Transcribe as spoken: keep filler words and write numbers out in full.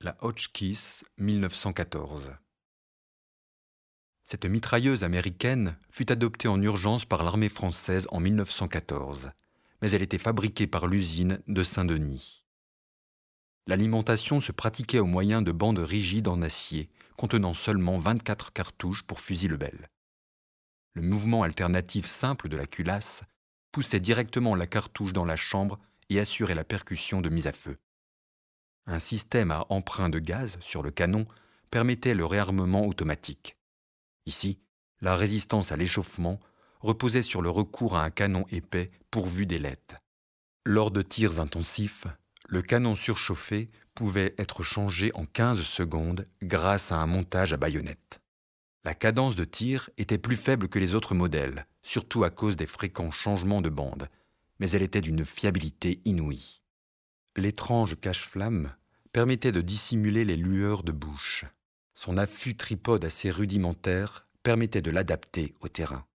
La Hotchkiss mille neuf cent quatorze. Cette mitrailleuse américaine fut adoptée en urgence par l'armée française en mille neuf cent quatorze, mais elle était fabriquée par l'usine de Saint-Denis. L'alimentation se pratiquait au moyen de bandes rigides en acier, contenant seulement vingt-quatre cartouches pour fusil Lebel. Le mouvement alternatif simple de la culasse poussait directement la cartouche dans la chambre et assurait la percussion de mise à feu. Un système à emprunt de gaz sur le canon permettait le réarmement automatique. Ici, la résistance à l'échauffement reposait sur le recours à un canon épais pourvu d'ailettes. Lors de tirs intensifs, le canon surchauffé pouvait être changé en quinze secondes grâce à un montage à baïonnette. La cadence de tir était plus faible que les autres modèles, surtout à cause des fréquents changements de bande, mais elle était d'une fiabilité inouïe. L'étrange cache-flamme permettait de dissimuler les lueurs de bouche. Son affût tripode assez rudimentaire permettait de l'adapter au terrain.